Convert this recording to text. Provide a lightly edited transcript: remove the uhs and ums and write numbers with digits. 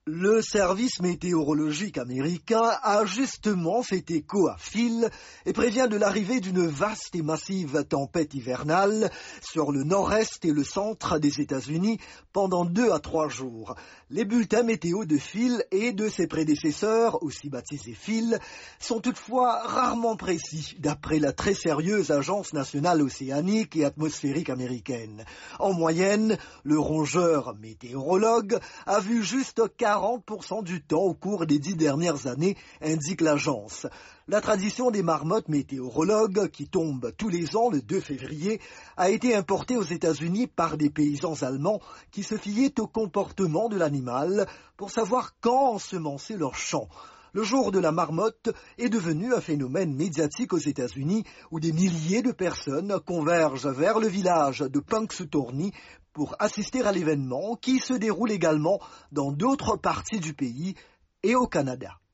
Le service météorologique américain a justement fait écho à Phil et prévient de l'arrivée d'une vaste et massive tempête hivernale sur le nord-est et le centre des États-Unis pendant 2 à 3 jours. Les bulletins météo de Phil et de ses prédécesseurs, aussi baptisés Phil, sont toutefois rarement précis, d'après la très sérieuse Agence nationale océanique et atmosphérique américaine. En moyenne, le rongeur météorologue a vu juste 40% du temps au cours des 10 dernières années, indique l'agence. La tradition des marmottes météorologues, qui tombent tous les ans le 2 février, a été importée aux États-Unis par des paysans allemands qui se fiaient au comportement de l'animal pour savoir quand ensemencer leurs champs. Le jour de la marmotte est devenu un phénomène médiatique aux États-Unis où des milliers de personnes convergent vers le village de Punxsutawney pour assister à l'événement qui se déroule également dans d'autres parties du pays et au Canada.